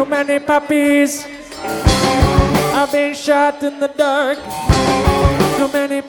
Too many puppies have been shot in the dark. Too many